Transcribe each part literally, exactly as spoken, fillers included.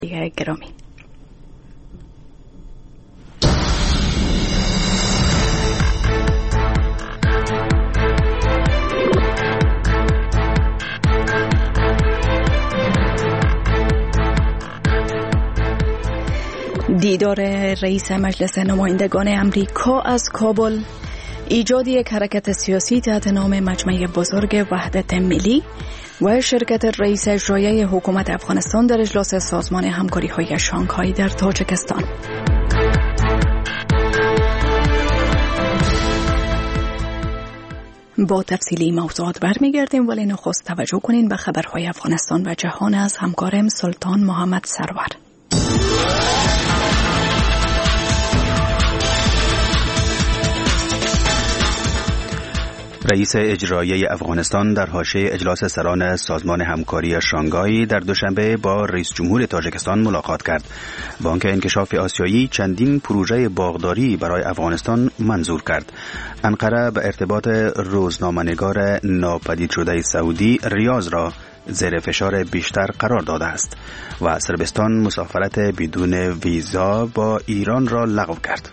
گرامی، دیدار رئیس مجلس نمایندگان امریکا از کابل، ایجاد یک حرکت سیاسی تحت نام مجمع بزرگ وحدت ملی و شرکت رئیس اجرایی حکومت افغانستان در اجلاس سازمان همکاری‌های شانگهای در تاجیکستان. با تفصیلی موضوعات برمیگردیم، ولی نخست توجه کنین به خبرهای افغانستان و جهان از همکارم سلطان محمد سرور. رئیس اجرایی افغانستان در حاشیه اجلاس سران سازمان همکاری شانگهای در دوشنبه با رئیس جمهور تاجیکستان ملاقات کرد. بانک انکشاف آسیایی چندین پروژه باغداری برای افغانستان منظور کرد. انقره به ارتباط روزنامه‌نگار ناپدید شده سعودی ریاض را زیر فشار بیشتر قرار داده است و صربستان مسافرت بدون ویزا با ایران را لغو کرد.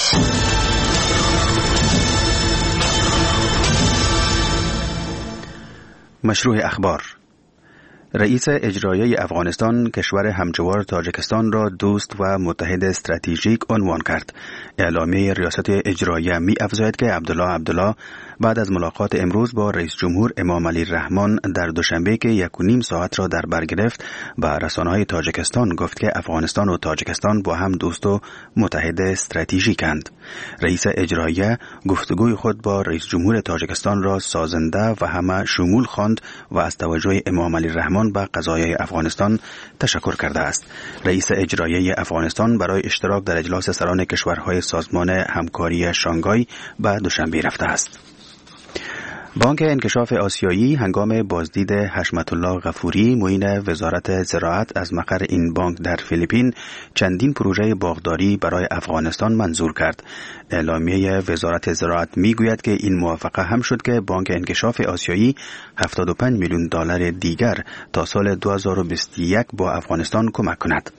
مشروع اخبار: رئیس اجرایی افغانستان کشور همجوار تاجیکستان را دوست و متحد استراتژیک عنوان کرد. اعلامیه ریاست اجرایی می افزاید که عبدالله عبدالله بعد از ملاقات امروز با رئیس جمهور امام علی رحمان در دوشنبه که یک و نیم ساعت را در بر گرفت به رسانه‌های تاجیکستان گفت که افغانستان و تاجیکستان با هم دوست و متحد استراتژیکند. رئیس اجرایی گفتگوی خود با رئیس جمهور تاجیکستان را سازنده و همه شمول خواند و از توجه امام علی رحمان به قضایای افغانستان تشکر کرده است. رئیس اجرایی افغانستان برای اشتراک در اجلاس سران کشورهای سازمان همکاری شانگهای به دوشنبه رفته است. بانک انکشاف آسیایی هنگام بازدید حشمت الله غفوری معین وزارت زراعت از مقر این بانک در فیلیپین چندین پروژه باغداری برای افغانستان منظور کرد. اعلامیه وزارت زراعت میگوید که این موافقه هم شد که بانک انکشاف آسیایی هفتاد و پنج میلیون دلار دیگر تا سال دو هزار و بیست و یک با افغانستان کمک کند.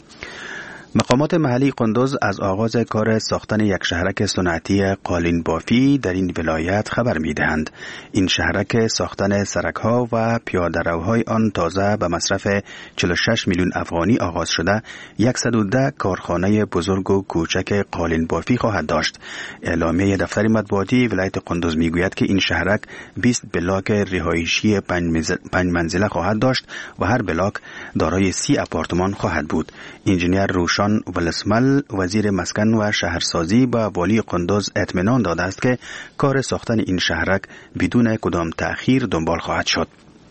مقامات محلی قندوز از آغاز کار ساختن یک شهرک صنعتی قالین بافی در این ولایت خبر می‌دهند. این شهرک ساختن سرک‌ها و پیاده‌روهای آن تازه به مصرف چهل و شش میلیون افغانی آغاز شده، صد و ده کارخانه بزرگ و کوچک قالین بافی خواهد داشت. اعلامیه دفتر مطبوعاتی ولایت قندوز می‌گوید که این شهرک بیست بلاک رهایشی پنج منزله خواهد داشت و هر بلاک دارای سی آپارتمان خواهد بود. انجینیر روشن ولسمل وزیر مسکن و شهرسازی با والی قندوز اطمینان داده است که کار ساختن این شهرک بدون کدام تأخیر دنبال خواهد شد.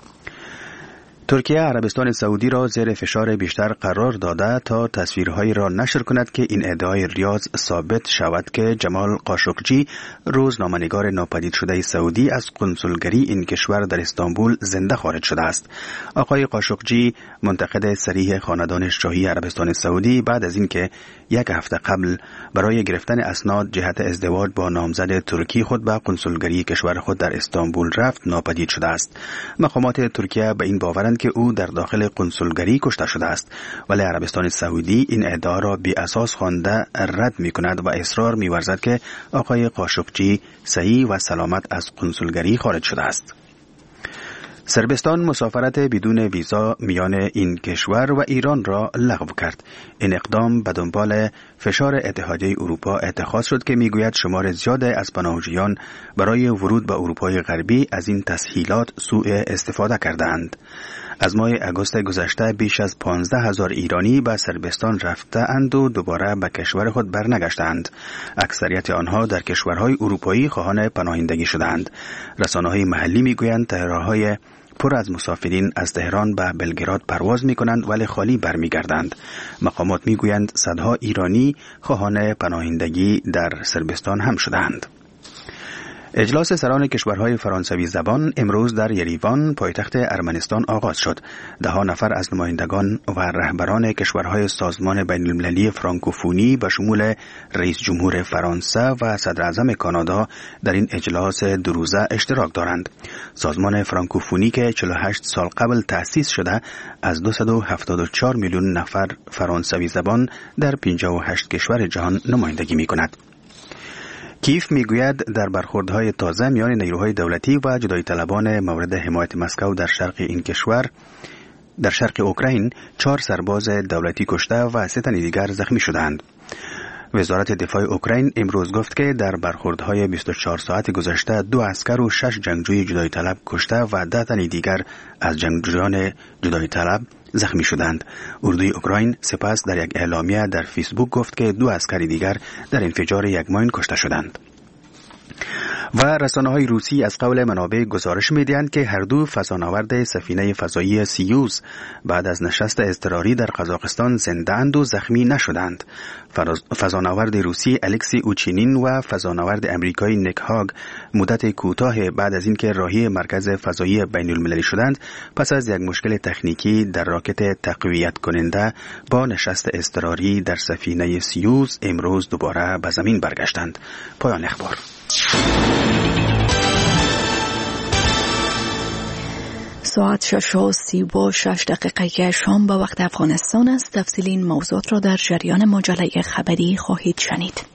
ترکیه عربستان سعودی را زیر فشار بیشتر قرار داده تا تصویرهایی را نشر کند که این ادعای ریاض ثابت شود که جمال قاشقجی روزنامه‌نگار ناپدید شده سعودی از قنصلگری این کشور در استانبول زنده خارج شده است. آقای قاشقجی منتقد صریح خاندان شاهی عربستان سعودی بعد از اینکه یک هفته قبل برای گرفتن اسناد جهت ازدواج با نامزد ترکی خود به قنصلگری کشور خود در استانبول رفت ناپدید شده است. مقامات ترکیه به این باورند که او در داخل قنصلگری کشته شده است، ولی عربستان سعودی این ادعا را بی اساس خوانده رد می کند و اصرار می ورزد که آقای قاشقجی صحیح و سلامت از قنصلگری خارج شده است. صربستان مسافرت بدون ویزا میان این کشور و ایران را لغو کرد. این اقدام به دنبال فشار اتحادیه اروپا اتخاذ شد که میگوید شمار زیاد از پناهجویان برای ورود به اروپای غربی از این تسهیلات سوء استفاده کردند. از ماه آگوست گذشته بیش از پانزده هزار ایرانی به صربستان رفته اند و دوباره به کشور خود برنگشتند. اکثریت آنها در کشورهای اروپایی خواهان پناهندگی شدند. رسانه‌های محلی میگویند طیاره‌های پر از مسافرین از تهران به بلگراد پرواز می کنند ولی خالی برمیگردند. مقامات می گویند صدها ایرانی خواهان پناهندگی در صربستان هم شدند. اجلاس سران کشورهای فرانسوی زبان امروز در یریوان پایتخت ارمنستان آغاز شد. ده ها نفر از نمایندگان و رهبران کشورهای سازمان بین المللی فرانکوفونی به شمول رئیس جمهور فرانسه و صدر اعظم کانادا در این اجلاس دو روزه اشتراک دارند. سازمان فرانکوفونی که چهل و هشت سال قبل تأسیس شده از دویست و هفتاد و چهار میلیون نفر فرانسوی زبان در پنجاه و هشت کشور جهان نمایندگی می کند. کیف میگوید در برخوردهای تازه میان نیروهای دولتی و جدایی طلبان مورد حمایت مسکو در شرق این کشور در شرق اوکراین چهار سرباز دولتی کشته و سه تن دیگر زخمی شدند. وزارت دفاع اوکراین امروز گفت که در برخوردهای بیست و چهار ساعت گذشته دو عسکر و شش جنگجوی جدایی طلب کشته و ده تن دیگر از جنگجویان جدایی طلب زخمی شدند. اردوی اوکراین سپس در یک اعلامیه در فیسبوک گفت که دو عسکر دیگر در انفجار یک ماین کشته شدند. و رسانه‌های روسی از قول منابع گزارش می‌دهند که هر دو فضانورد سفینه فضایی سیوز بعد از نشست اضطراری در قزاقستان زنده‌اند و زخمی نشدند. فضانورد روسی الکسی اوچینین و فضانورد امریکایی نیک هاگ مدت کوتاه بعد از اینکه راهی مرکز فضایی بین‌المللی شدند پس از یک مشکل تکنیکی در راکت تقویت کننده با نشست اضطراری در سفینه سیوز امروز دوباره به زمین برگشتند. پایان اخبار. ساعت شش و سی و شش دقیقه شام به وقت افغانستان است. تفصیل این موضوعات را در جریان مجله خبری خواهید شنید.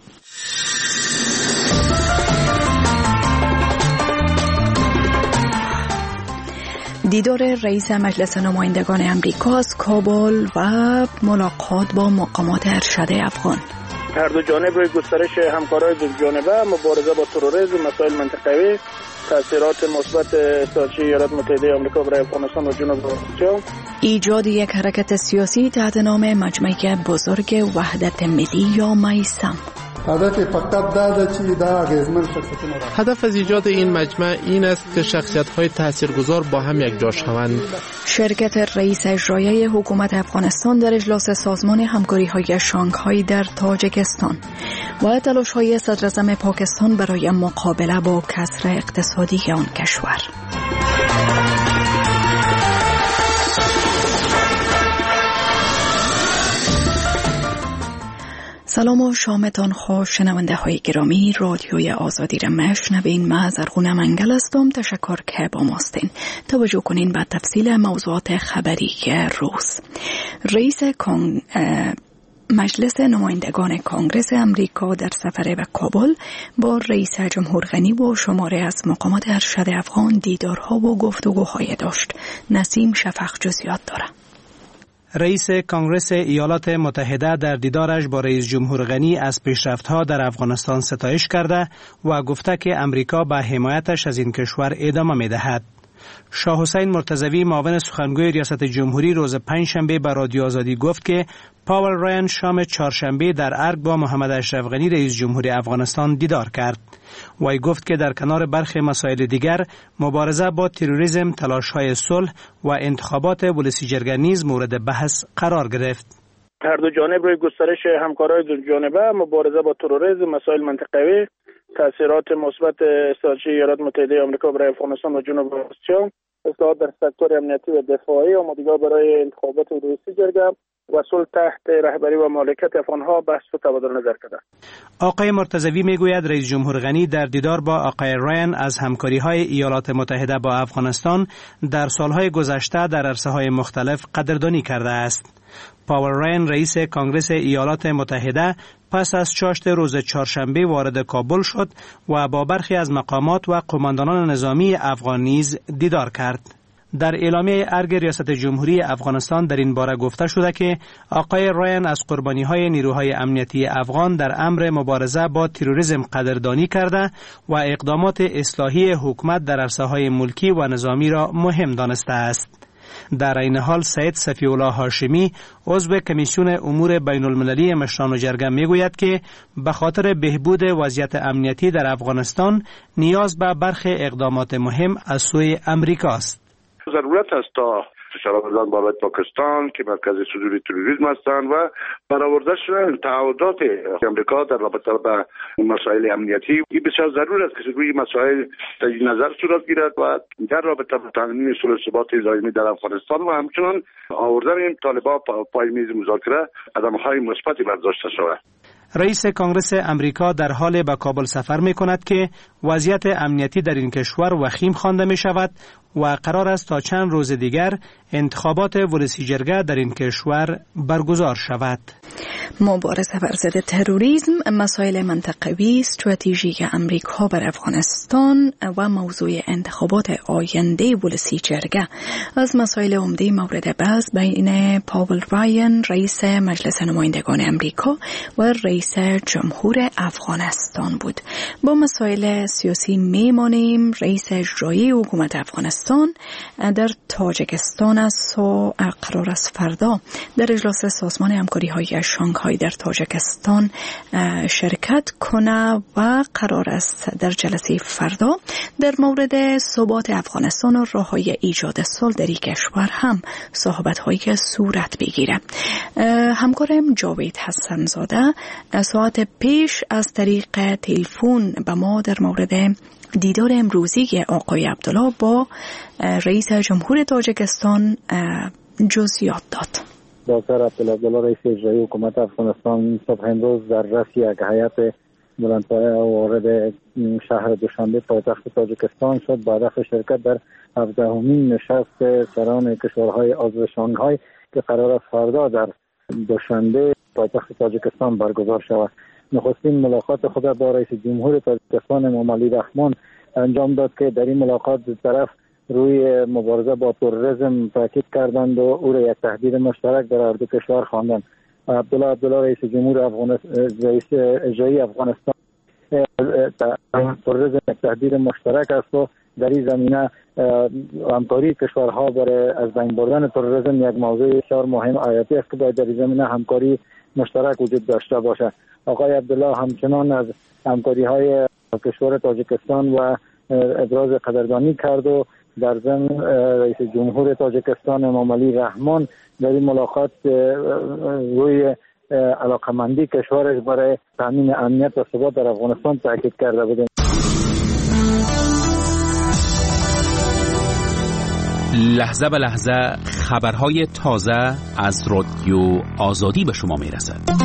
دیدار رئیس مجلس نمایندگان امریکا از کابل و ملاقات با مقامات ارشد افغان. هر دو جانب روی گسترش همکاری دو جانبه، مبارزه با تروریسم، مسائل منطقوی، تاثیرات مثبت استراتژی ایالات متحده آمریکا برای افغانستان و جنوب آسیا، ایجاد یک حرکت سیاسی تحت نام مجمع بزرگ وحدت ملی یا میثم. هدف از ایجاد این مجمع این است که شخصیت‌های تاثیرگذار با هم یکجا شوند. شرکت رئیس اجرایی حکومت افغانستان در اجلاس سازمان همکاری‌های شانگهای در تاجیکستان و تلاش‌های صدراعظم پاکستان برای مقابله با کسر اقتصادی آن کشور. سلام و شامتان خوش شنونده های گرامی. رادیوی آزادی را مشنوین. من زرغونه منگل هستم. تشکر که با ماستین. توجه کنین به تفصیل موضوعات خبری روز. رئیس کانگ... مجلس نمایندگان کانگرس امریکا در سفر به کابل با رئیس جمهور غنی و شماره از مقامات ارشد افغان دیدارها و گفتگوهای داشت. نسیم شفق جزئیات دارد. رئیس کانگرس ایالات متحده در دیدارش با رئیس جمهور غنی از پیشرفت‌ها در افغانستان ستایش کرده و گفته که امریکا به حمایتش از این کشور ادامه می‌دهد. شاه حسین مرتضوی معاون سخنگوی ریاست جمهوری روز پنجشنبه به رادیو آزادی گفت که پاول رایان شام چهارشنبه در ارگ با محمد اشرف غنی رئیس جمهوری افغانستان دیدار کرد. وی گفت که در کنار برخی مسائل دیگر مبارزه با تروریسم، تلاش‌های صلح و انتخابات ولسی جرگه نیز مورد بحث قرار گرفت. هر دو جانب روی گسترش همکاری دو جانبه، مبارزه با تروریسم، مسائل منطقوی، تاثیرات مثبت استراتژی ایالات متحده آمریکا برای افغانستان و جنوب آسیا، اصلاحات در سکتور امنیتی و دفاعی، آمادگی برای انتخابات ولسی جرگه و صلح تحت رهبری و مالکیت افغانها بحث و تبادل نظر کرده. آقای مرتضوی میگوید رئیس جمهور غنی در دیدار با آقای رایان از همکاری‌های ایالات متحده با افغانستان در سالهای گذشته در عرصه‌های مختلف قدردانی کرده است. پاول رایان رئیس کانگرس ایالات متحده پس از چاشت روز چهارشنبه وارد کابل شد و با برخی از مقامات و قماندانان نظامی افغان نیز دیدار کرد. در اعلامیه ارگ ریاست جمهوری افغانستان در این باره گفته شده که آقای رایان از قربانی‌های نیروهای امنیتی افغان در امر مبارزه با تروریسم قدردانی کرده و اقدامات اصلاحی حکومت در عرصه‌های ملکی و نظامی را مهم دانسته است. در این حال سید صفی الله هاشمی عضو کمیسیون امور بین المللی مشران جرگه میگوید که به خاطر بهبود وضعیت امنیتی در افغانستان نیاز به برخی اقدامات مهم از سوی امریکا است. ضرورت است تا فشار آوردن بابت پاکستان که مرکز صدور تروریسم هستند و برآورده شدن تعهدات امریکا در رابطه با مسائل امنیتی. این بسیار ضرور است که روی مسائل تجدید نظر صورت گیرد و در رابطه با تامین صلح و ثبات دائمی در افغانستان و همچنین آوردن این طالبان پای میز مذاکره قدم‌های مثبتی برداشته شود. رئیس کنگره امریکا در حال به کابل سفر می کند که وضعیت امنیتی در این کشور وخیم خوانده می شود و قرار است تا چند روز دیگر انتخابات ولسی جرگه در این کشور برگزار شود. مبارزه بر ضد تروریسم مسائل منطقوی استراتژیک امریکا بر افغانستان و موضوع انتخابات آینده ولسی جرگه از مسائل عمده مورد بحث بین پاول رایان رئیس مجلس نمایندگان امریکا و رئیس جمهور افغانستان بود. با مسائل سیاسی میمانیم. رئیس اجرایی حکومت افغانستان در تاجیکستان است و قرار است فردا در اجلاس سازمان همکاری های شانگهای در تاجیکستان شرکت کنه و قرار است در جلسه فردا در مورد ثبات افغانستان و راه‌های ایجاد صلح در این کشور هم صحبت‌هایی که صورت بگیره. همکارم جاوید حسن‌زاده ساعت پیش از طریق تلفن به ما در مورد دیدار امروزی آقای عبدالله با رئیس جمهور تاجیکستان جزئیات داد. دکتر عبدالله رئیس اجرایی حکومت افغانستان صبح امروز در رأس یک هیئت بلندپایه وارد شهر دوشنبه پایتخت تاجیکستان شد با هدف شرکت در هفدهمین نشست سران کشورهای عضو شانگهای که قرار است فردا در دوشنبه پایتخت تاجیکستان برگزار شود. نخستین ملاقات خود با رئیس جمهور تاجیکستان امام علی رحمان انجام داد که در این ملاقات طرف روی مبارزه با تروریسم تاکید کردند و او را یک تهدید مشترک در هر دو کشور خواندند. عبدالله عبدالله رئیس جمهور افغانستان رئیس اجرایی افغانستان تروریسم یک تهدید مشترک است و در این زمینه همکاری کشورها برای از بین بردن تروریسم یک موضوع بسیار مهم و حیاتی است که باید در این زمینه همکاری مشترک وجود داشته باشد. آقای عبدالله همچنان از همکاری های کشور تاجیکستان و ابراز قدردانی کرد و در ضمن رئیس جمهور تاجیکستان امام علی رحمان در این ملاقات روی علاقمندی کشورش برای تامین امنیت و ثبات در افغانستان تاکید کرده بود. لحظه به لحظه خبرهای تازه از رادیو آزادی به شما میرسد.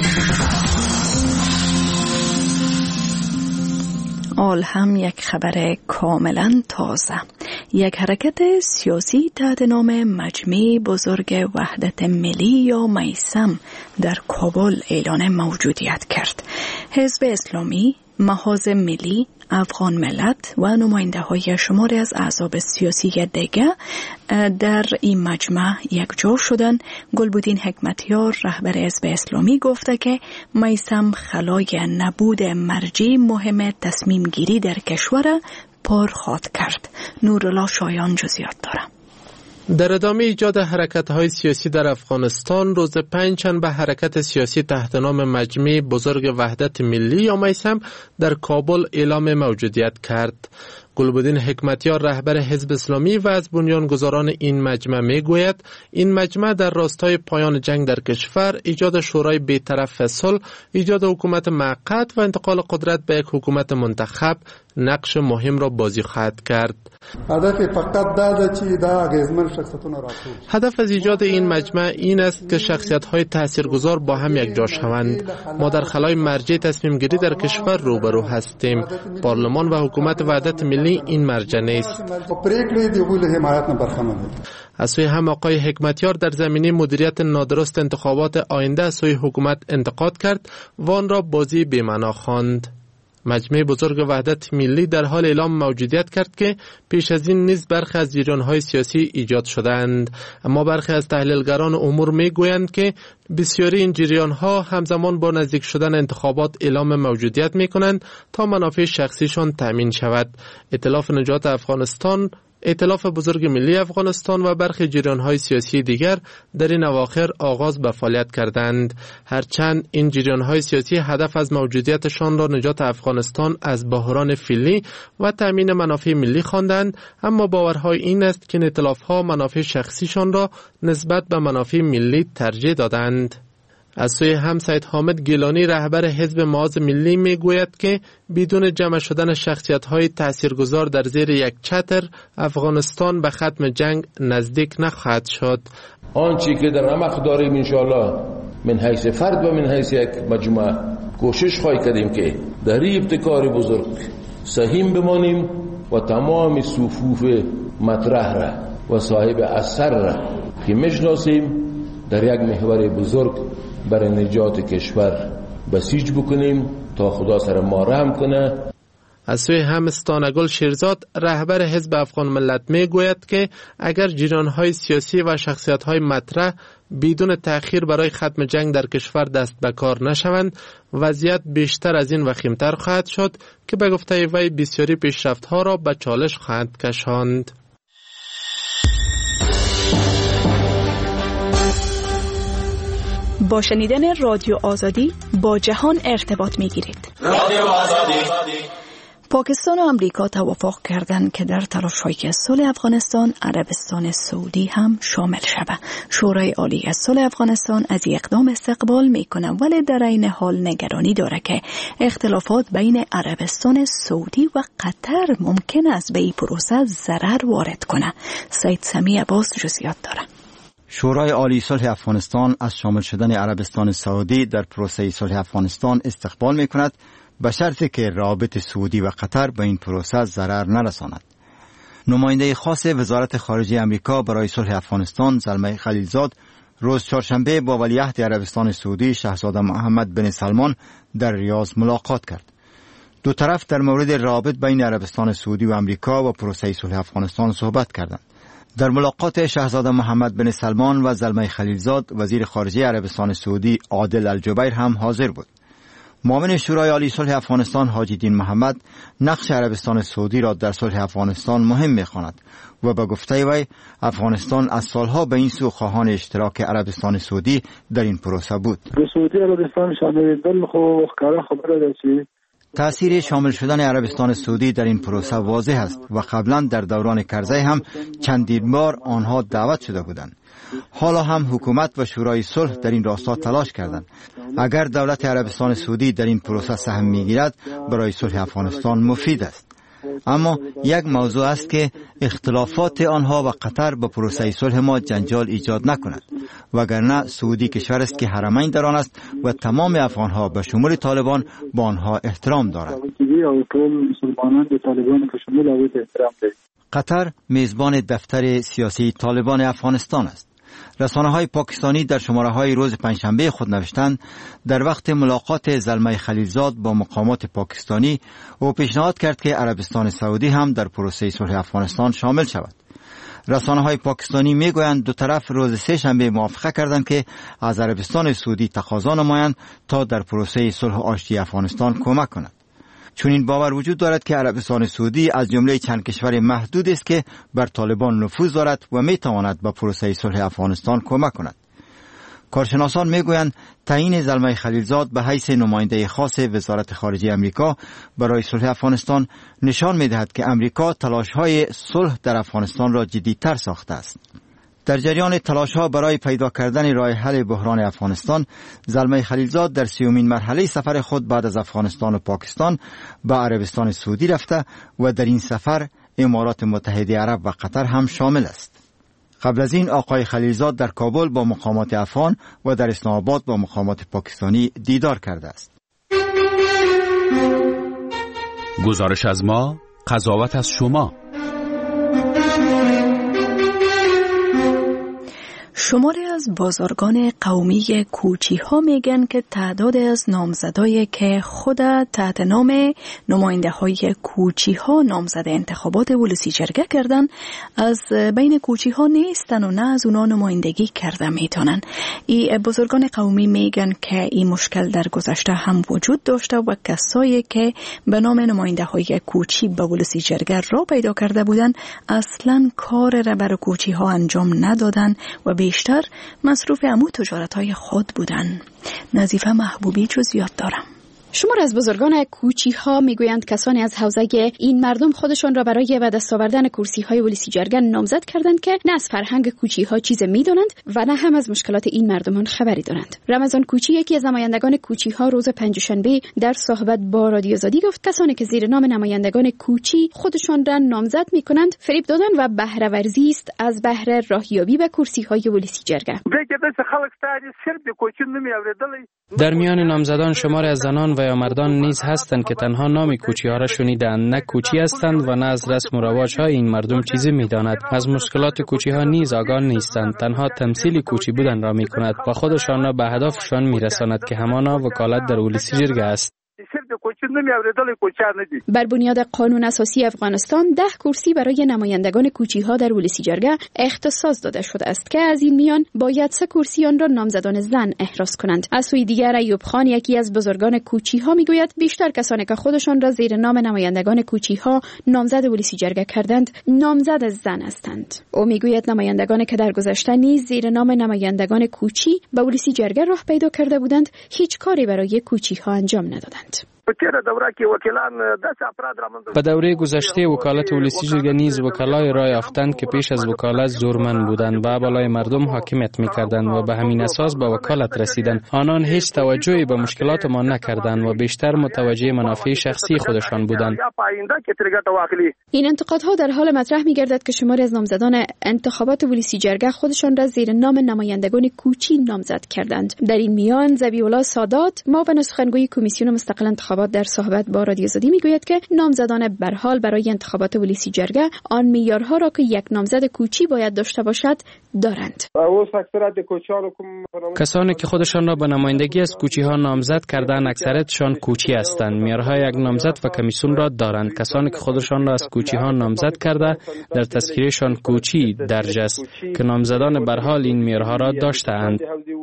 آل هم یک خبر کاملا تازه. یک حرکت سیاسی تحت نام مجمع بزرگ وحدت ملی یا میثم در کابل اعلان موجودیت کرد. حزب اسلامی، محاذ ملی، افغان ملت و نماینده های شماری از احزاب سیاسی دیگر در این مجمع یکجا شدند. گلبدین حکمتیار رهبر حزب اسلامی گفته که میثم خلای نبود مرجع مهم تصمیم گیری در کشور پر خواهد کرد. نورالله شایان جزئیات دارد. در ادامه ایجاد حرکت‌های سیاسی در افغانستان، روز پنجشنبه حرکت سیاسی تحت نام مجمع بزرگ وحدت ملی یا میثم در کابل اعلام موجودیت کرد. گلبدین حکمتیار رهبر حزب اسلامی و از بنیانگذاران این مجمع می گوید این مجمع در راستای پایان جنگ در کشور، ایجاد شورای بی‌طرف صلح، ایجاد حکومت موقت و انتقال قدرت به یک حکومت منتخب نقش مهم را بازی خواهد کرد. هدف از ایجاد این مجمع این است که شخصیت‌های تاثیرگذار با هم یک جا شوند. ما در خلای مرجع تصمیم گیری در کشور روبرو هستیم. پارلمان و حکومت وحدت ملی این مرجع نیست. از سوی هم آقای حکمتیار در زمینه مدیریت نادرست انتخابات آینده از سوی حکومت انتقاد کرد و آن را بازی بی‌معنا خواند. مجمع بزرگ وحدت ملی در حال اعلام موجودیت کرد که پیش از این نیز برخی از جریان‌های سیاسی ایجاد شدند، اما برخی از تحلیلگران امور می‌گویند که بسیاری این جریان‌ها همزمان با نزدیک شدن انتخابات اعلام موجودیت می‌کنند تا منافع شخصیشان تامین شود. ائتلاف نجات افغانستان ائتلاف بزرگ ملی افغانستان و برخی جریان‌های سیاسی دیگر در این اواخر آغاز به فعالیت کردند. هرچند این جریان‌های سیاسی هدف از موجودیتشان را نجات افغانستان از بحران فعلی و تامین منافع ملی خواندند، اما باورهای این است که این ائتلاف‌ها منافع شخصیشان را نسبت به منافع ملی ترجیح دادند. از سوی هم سید حامد گیلانی رهبر حزب معاذ ملی می گوید که بدون جمع شدن شخصیت‌های تاثیرگذار در زیر یک چتر افغانستان به ختم جنگ نزدیک نخواهد شد. آنچه که در رمق داریم انشاءالله من حیث فرد و من حیث یک مجموعه کوشش خواهی کردیم که در این ابتکار بزرگ سهیم بمانیم و تمام صفوف مطرح را و صاحب اثر را که میشناسیم در یک محور بزرگ برای نجات کشور بسیج بکنیم تا خدا سر ما رحم کنه. از سوی هم استانگل شیرزاد رهبر حزب افغان ملت می گوید که اگر جریان‌های سیاسی و شخصیت‌های مطرح بدون تأخیر برای ختم جنگ در کشور دست به کار نشوند، وضعیت بیشتر از این وخیمتر خواهد شد که به گفته وی بسیاری پیشرفت‌ها را به چالش خواهد کشاند. با شنیدن رادیو آزادی با جهان ارتباط می گیرید. رادیو آزادی. پاکستان و امریکا توافق کردند که در تلاش‌های صلح افغانستان عربستان سعودی هم شامل شود. شورای عالی از صلح افغانستان از این اقدام استقبال میکنه، ولی در این حال نگرانی داره که اختلافات بین عربستان سعودی و قطر ممکن است به این پروسه ضرر وارد کنه. سید سمی عباس جزئیات داره. شورای عالی صلح افغانستان از شامل شدن عربستان سعودی در پروسه صلح افغانستان استقبال میکند، به شرطی که روابط سعودی و قطر به این پروسه ضرر نرساند. نماینده خاص وزارت خارجه امریکا برای صلح افغانستان زلمه خلیلزاد روز چهارشنبه با ولیعهد عربستان سعودی شاهزاده محمد بن سلمان در ریاض ملاقات کرد. دو طرف در مورد روابط بین عربستان سعودی و امریکا و پروسه صلح افغانستان صحبت کردند. در ملاقات شاهزاده محمد بن سلمان و زلمه خلیلزاد وزیر خارجه عربستان سعودی عادل الجبیر هم حاضر بود. معاون شورای عالی صلح افغانستان حاجی دین محمد نقش عربستان سعودی را در صلح افغانستان مهم می‌خواند و به گفته وی افغانستان از سالها به این سو خواهان اشتراک عربستان سعودی در این پروسه بود. سعودی عربستان شامل دل خو خبر خبره داشتی. تأثیر شامل شدن عربستان سعودی در این پروسه واضح است و قبلا در دوران کرزی هم چندین بار آنها دعوت شده بودند. حالا هم حکومت و شورای صلح در این راستا تلاش کردند. اگر دولت عربستان سعودی در این پروسه سهم میگیرد برای صلح افغانستان مفید است. اما یک موضوع است که اختلافات آنها و قطر با پروسه صلح ما جنجال ایجاد نکند، وگرنه سعودی کشور است که حرمین در آن است و تمام افغانها به شمول طالبان با آنها احترام دارند. قطر میزبان دفتر سیاسی طالبان افغانستان است. رسانه‌های پاکستانی در شماره‌های روز پنجشنبه خود نوشتند در وقت ملاقات زلمه خلیلزاد با مقامات پاکستانی او پیشنهاد کرد که عربستان سعودی هم در پروسه صلح افغانستان شامل شود. رسانه‌های پاکستانی میگویند دو طرف روز سه شنبه موافقه کردند که از عربستان سعودی تقاضا نمایند تا در پروسه صلح آشتی افغانستان کمک کند. چون این باور وجود دارد که عربستان سعودی از جمله چند کشور محدود است که بر طالبان نفوذ دارد و می تواند به پروسه صلح افغانستان کمک کند. کارشناسان می گویند تعیین زلمه خلیلزاد به حیث نماینده خاص وزارت خارجه امریکا برای صلح افغانستان نشان می دهد که امریکا تلاش‌های صلح در افغانستان را جدی‌تر ساخته است. در جریان تلاش‌ها برای پیدا کردن راه حل بحران افغانستان، زلمه خلیلزاد در سیومین مرحله سفر خود بعد از افغانستان و پاکستان به عربستان سعودی رفته و در این سفر امارات متحده عرب و قطر هم شامل است. قبل از این آقای خلیلزاد در کابل با مقامات افغان و در اسلام آباد با مقامات پاکستانی دیدار کرده است. گزارش از ما، قضاوت از شما. شماری از از بزرگان قومی کوچی ها میگن که تعداد از نامزدایی که خود تحت نام نماینده های کوچی ها نامزد انتخابات ولسی جرگه کردن از بین کوچی ها نیستن و نه از اونا نمایندگی کرده میتونن. ای بزرگان قومی میگن که این مشکل در گذشته هم وجود داشته و کسایی که به نام نماینده های کوچی به ولسی جرگه را پیدا کرده بودن اصلا کار را برای کوچی ها انجام ندادن و بیشتر مصروف امو تجارت های خود بودن. نظیفه محبوبی جزئیات دارم. شمار از بزرگان کوچی ها میگویند کسانی از حوزه این مردم خودشان را برای به دست آوردن کرسی های ولسی جرگه نامزد کردند که نه از فرهنگ کوچی ها چیز میدانند و نه هم از مشکلات این مردمان خبری دارند. رمضان کوچی یکی از نمایندگان کوچی ها روز پنجشنبه در صحبت با رادیو آزادی گفت کسانی که زیر نام نمایندگان کوچی خودشان را نامزد میکنند فریب دادن و بهره ورزی است از بهره راهیابی به کرسی های ولسی جرگه. در میان نامزدان شمار از زنان و یا مردان نیز هستند که تنها نام کوچی ها را شنیدند، نه کوچی هستند و نه از رسم و رواج های این مردم چیزی میداند. از مشکلات کوچی ها نیز آگاه نیستند، تنها تمثیل کوچی بودن را می کند و خودشان را به هدفشان می رساند که همانا وکالت در ولسی جرگه است. بر بنیاد قانون اساسی افغانستان ده کرسی برای نمایندگان کوچی ها در ولسی جرگه اختصاص داده شده است که از این میان باید سه کرسی آن را نامزدان زن احراز کنند. از سوی دیگر ایوب خان یکی از بزرگان کوچی ها میگوید بیشتر کسانی که خودشان را زیر نام نمایندگان کوچی ها نامزد ولسی جرگه کردند نامزد زن هستند. او میگوید نمایندگان که در گذشته نیز زیر نام نمایندگان کوچی به ولسی جرگه راه پیدا کرده بودند هیچ کاری برای کوچی ها انجام ندادند. به دوره گذشته وکالت ولسی جرگه نیز وکلای رای یافتند که پیش از وکالت زورمند بودند، به بالای مردم حاکمیت می‌کردند و به همین اساس به وکالت رسیدند. آنان هیچ توجهی به مشکلات ما نکردند و بیشتر متوجه منافع شخصی خودشان بودند. این انتقادها در حال مطرح می‌گردد که شماری از نامزدان انتخابات ولسی جرگه خودشان را زیر نام نمایندگان کوچی نامزد کردند. در این میان ذبیح‌الله سادات معاون سخنگوی کمیسیون مستقل انتخابات در صحبت با رادیو آزادی میگوید که نامزدان به هر حال برای انتخابات ولسی جرگه آن معیارها را که یک نامزد کوچی باید داشته باشد دارند. کسانی که خودشان را به نمایندگی از کوچی ها نامزد کردند اکثریتشان کوچی هستند. معیارهای یک نامزد و کمیسیون را دارند. کسانی که خودشان را از کوچی ها نامزد کرده در تذکیرشان کوچی درج است که نامزدان به هر حال این معیارها را داشته‌اند.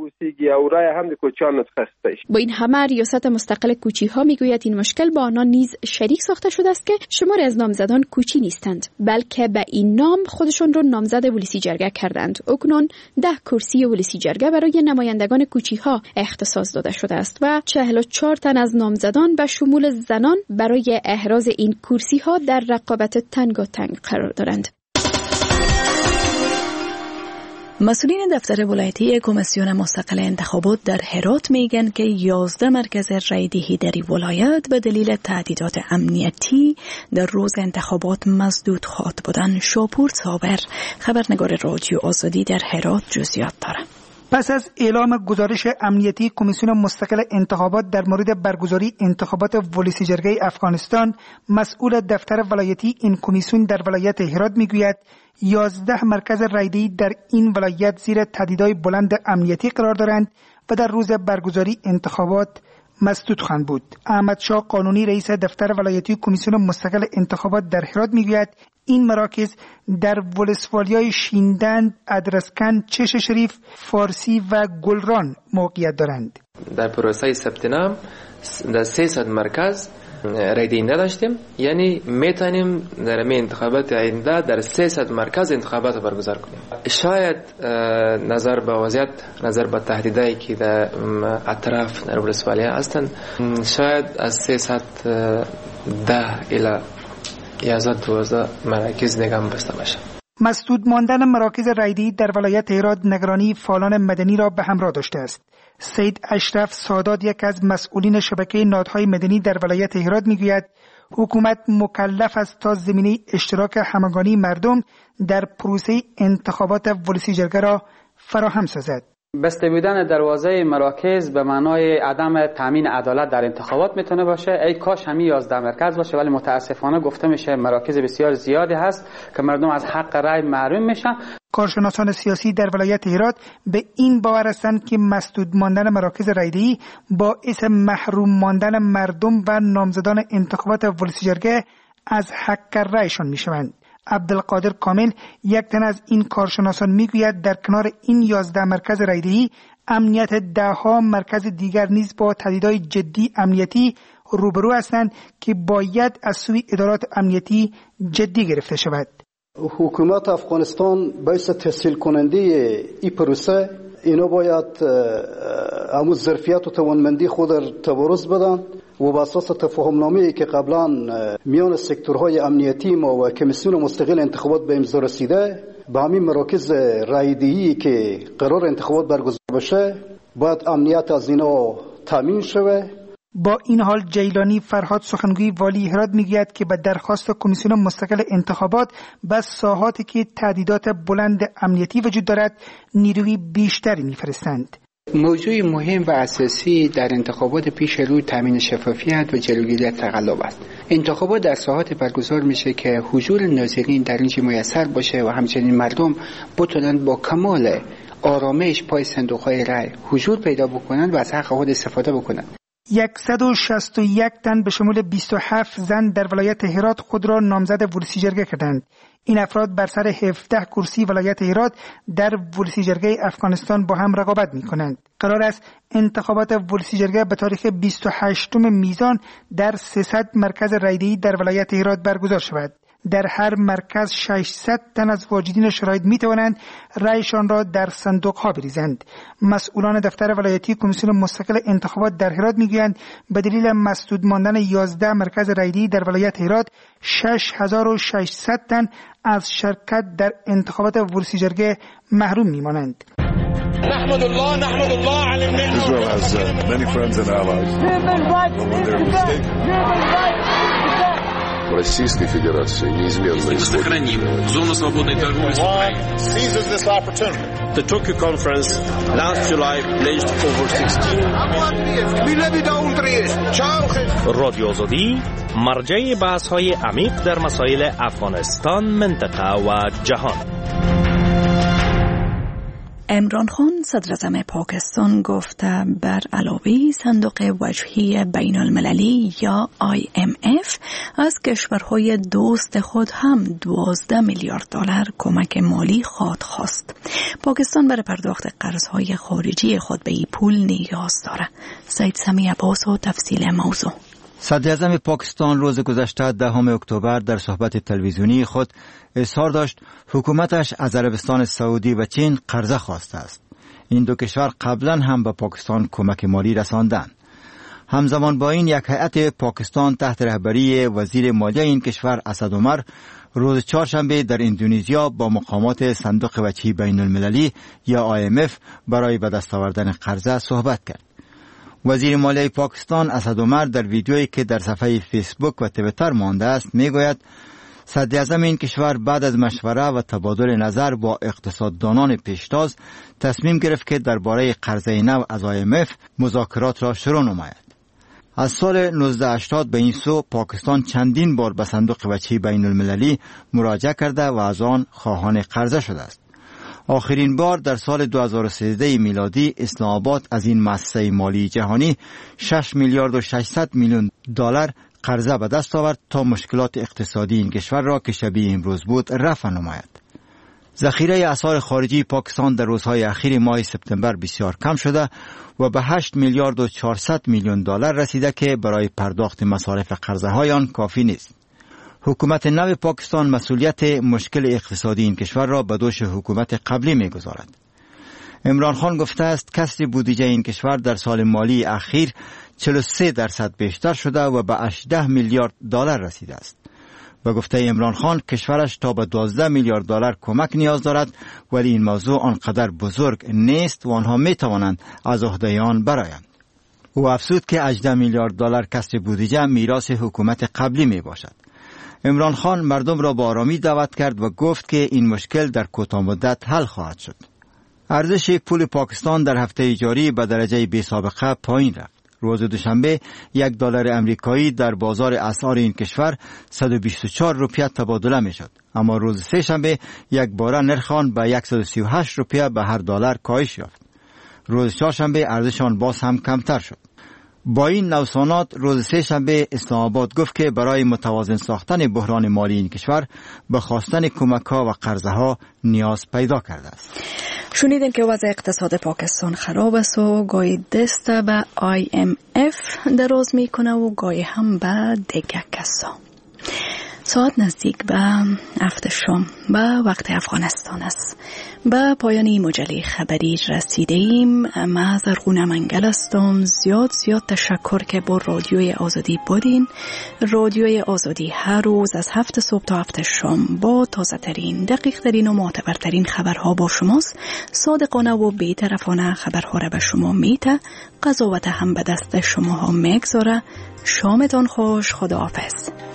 با این همه ریاست مستقل کوچی ها میگوید این مشکل با آنان نیز شریک ساخته شده است که شماری از نامزدان کوچی نیستند بلکه به این نام خودشون را نامزد ولسی جرگه کردند. اکنون ده کرسی ولسی جرگه برای نمایندگان کوچی ها اختصاص داده شده است و چهل و چهار تن از نامزدان به شمول زنان برای احراز این کرسی ها در رقابت تنگاتنگ قرار دارند. مسئولین دفتر ولایتی کمیسیون مستقل انتخابات در هرات میگن که یازده مرکز رایدهی در ولایت به دلیل تهدیدات امنیتی در روز انتخابات مسدود خواهد بودن. شاپور صابر خبرنگار رادیو آزادی در هرات جزئیات دارد. پس از اعلام گزارش امنیتی کمیسیون مستقل انتخابات در مورد برگزاری انتخابات ولسی جرگه افغانستان، مسئول دفتر ولایتی این کمیسیون در ولایت هرات میگوید یازده مرکز رایدهی در این ولایت زیر تهدیدهای بلند امنیتی قرار دارند و در روز برگزاری انتخابات مسدود خواهند بود. احمد شاه قانونی رئیس دفتر ولایتی کمیسیون مستقل انتخابات در هرات میگوید این مراکز در ولسوالیای شیندند، ادرسکن، چش شریف، فارسی و گلران موقعیت دارند. در پروسه ثبت نام در سیصد مرکز رایدهی نداشتیم، یعنی میتونیم در انتخابات آینده در سیصد مرکز انتخابات برگزار کنیم. شاید نظر به وضعیت، نظر به تهدیدایی که در اطراف در ولسوالیه هستند، شاید از سیصد ده الی یازده دوازده مراکز نگام بسته باشه. مسدود ماندن مراکز رایدهی در ولایت هرات نگرانی فعالان مدنی را به همراه داشته است. سید اشرف سادات یک از مسئولین شبکه نهادهای مدنی در ولایت هرات میگوید حکومت مکلف است تا زمینه اشتراک همگانی مردم در پروسه انتخابات ولسی جرگه را فراهم سازد. بسته بودن دروازه مراکز به معنای عدم تامین عدالت در انتخابات میتونه باشه. ای کاش همین یازده مرکز باشه، ولی متاسفانه گفته میشه مراکز بسیار زیادی هست که مردم از حق رای محروم میشن. کارشناسان سیاسی در ولایت هرات به این باور هستند که مسدود ماندن مراکز رایدهی باعث محروم ماندن مردم و نامزدان انتخابات ولسی جرگه از حق رایشان میشوند. عبدالقادر کامل یک تن از این کارشناسان میگوید در کنار این یازده مرکز رایدهی امنیت ده ها مرکز دیگر نیز با تهدیدهای جدی امنیتی روبرو هستند که باید از سوی ادارات امنیتی جدی گرفته شود. حکومت افغانستان باعث تسهیل کننده این پروسه اینا باید همون ظرفیت و توانمندی خود را تبرز بدن و بر اساس تفاهم‌نامه‌ای که قبلا میان سکتورهای امنیتی ما و کمیسیون مستقل انتخابات به امضا رسیده، به همین مراکز رایدهی که قرار انتخابات برگزار بشه باید امنیت از اینا تامین شود. با این حال جیلانی فرهاد سخنگوی والی هرات میگوید که به درخواست کمیسیون مستقل انتخابات بس ساحاتی که تهدیدات بلند امنیتی وجود دارد نیروی بیشتری میفرستند. موضوع مهم و اساسی در انتخابات پیش رو تامین شفافیت و جلوگیری از تقلب است. انتخابات در ساحات برگزار میشه که حضور ناظرین در اینجا میسر باشه و همچنین مردم بتونن با کمال آرامش پای صندوق‌های رای حضور پیدا بکنن و از حق خود استفاده بکنن. صد و شصت و یک تن به شمول بیست و هفت زن در ولایت هرات خود را نامزد ولسی جرگه کردند. این افراد بر سر هفده کرسی ولایت هرات در ولسی جرگه افغانستان با هم رقابت می کنند. قرار است انتخابات ولسی جرگه به تاریخ بیست و هشتم میزان در سیصد مرکز رایدهی در ولایت هرات برگزار شود. در هر مرکز ششصد تن از واجدین شرایط می توانند رایشان را در صندوق ها بریزند. مسئولان دفتر ولایتی کمیسیون مستقل انتخابات در هرات میگویند به دلیل مسدود ماندن یازده مرکز رایدهی در ولایت هرات شش هزار و ششصد تن از شرکت در انتخابات ولسی جرگه محروم میمانند. نحمد الله نحمد الله على النعمة. Israel has uh, many friends and allies. When they're mistaken. Российской Федерации неизменно сохраним зону свободной торговли с Украиной. Seizes this opportunity. The Tokyo conference last July pledged over sixteen. رادیو آزادی مرجع بحث‌های عمیق در مسائل افغانستان، منطقه و جهان. عمران خان صدر اعظم پاکستان گفته بر علاوه صندوق وجهی بین المللی یا آی ام اف از کشورهای دوست خود هم دوازده میلیارد دلار کمک مالی خواهد خواست. پاکستان برای پرداخت قرضهای خارجی خود به این پول نیاز دارد. سید سمی عباس و تفصیل موضوع. صدر اعظم پاکستان روز گذشته دهم اکتبر در صحبت تلویزیونی خود اظهار داشت حکومتش از عربستان سعودی و چین قرضه خواسته است. این دو کشور قبلا هم به پاکستان کمک مالی رساندند. همزمان با این یک هیئت پاکستان تحت رهبری وزیر مالیه این کشور اسد عمر روز چهارشنبه در اندونزیا با مقامات صندوق وجهی بین المللی یا آی ام اف برای به دست آوردن قرضه صحبت کرد. وزیر مالیه پاکستان اسد عمر در ویدیویی که در صفحه فیسبوک و توییتر مانده است میگوید صدر اعظم این کشور بعد از مشوره و تبادل نظر با اقتصاددانان پیشتاز تصمیم گرفت که درباره قرضه نو از آی ام اف مذاکرات را شروع نماید. از سال نوزده هشتاد به این سو پاکستان چندین بار به صندوق وجهی بین المللی مراجعه کرده و از آن خواهان قرضه شده است. آخرین بار در سال دو هزار و سیزده میلادی اسلام آباد از این مؤسسه مالی جهانی شش میلیارد و ششصد میلیون دلار قرضه به دست آورد تا مشکلات اقتصادی این کشور را که شبیه امروز بود رفع نماید. ذخیره اسعار خارجی پاکستان در روزهای اخیر ماه سپتامبر بسیار کم شده و به هشت میلیارد و چهارصد میلیون دلار رسیده که برای پرداخت مصارف قرضه های آن کافی نیست. حکومت نو پاکستان مسئولیت مشکل اقتصادی این کشور را به دوش حکومت قبلی می‌گذارد. عمران خان گفته است کسر بودجه این کشور در سال مالی اخیر چهل و سه درصد بیشتر شده و به هجده میلیارد دلار رسیده است. به گفته عمران خان کشورش تا به دوازده میلیارد دلار کمک نیاز دارد، ولی این موضوع آنقدر بزرگ نیست و آنها می توانند از عهده آن برآیند. او افزود که هجده میلیارد دلار کسر بودجه میراث حکومت قبلی می باشد. عمران خان مردم را با آرامی دعوت کرد و گفت که این مشکل در کوتاه مدت حل خواهد شد. ارزش پول پاکستان در هفته جاری به درجه بی سابقه پایین رفت. روز دوشنبه یک دلار امریکایی در بازار اسعار این کشور صد و بیست و چهار روپیه تبادله می شد، اما روز سه شنبه یک باره نرخ آن به صد و سی و هشت روپیه به هر دلار کاهش یافت. روز چهارشنبه ارزش آن باز هم کمتر شد. با این نوسانات روز سه شنبه اسلام آباد گفت که برای متوازن ساختن بحران مالی این کشور به خواستن کمک‌ها و قرضها نیاز پیدا کرده است. شنیدیم که وضع اقتصاد پاکستان خراب است و گاهی دست به آی ام اف دراز میکنه و گاهی هم به دیگه کسا. ساعت نزدیک به هفت شام به وقت افغانستان است. به پایان این مجله خبری رسیده ایم. من زرغونه منگل هستم. زیاد زیاد تشکر که با رادیوی آزادی بودین. رادیوی آزادی هر روز از هفت صبح تا هفت شام با تازه ترین، دقیق ترین و معتبرترین خبرها با شماست. صادقانه و بی‌طرفانه خبرها را به شما میته. قضاوت هم به دست شما ها میگذاره. شامتان خوش. خداحافظ.